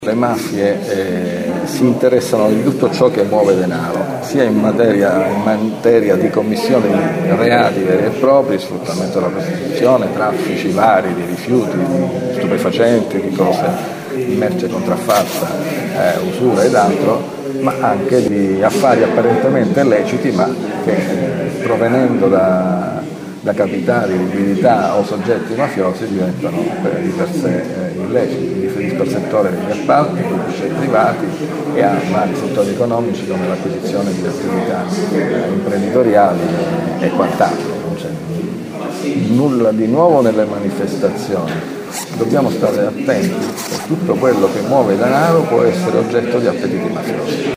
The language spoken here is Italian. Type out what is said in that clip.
Le mafie si interessano di tutto ciò che muove denaro, sia in materia di commissione di reati veri e propri, sfruttamento della prostituzione, traffici vari di rifiuti, di stupefacenti, di cose, di merce contraffatta, usura ed altro, ma anche di affari apparentemente illeciti, ma che provenendo da capitali, liquidità o soggetti mafiosi diventano di per sé illeciti. Mi riferisco al settore degli appalti pubblici e privati e a vari settori economici come l'acquisizione di attività imprenditoriali e quant'altro. Non c'è nulla di nuovo nelle manifestazioni. Dobbiamo stare attenti, perché tutto quello che muove denaro può essere oggetto di appetiti mafiosi.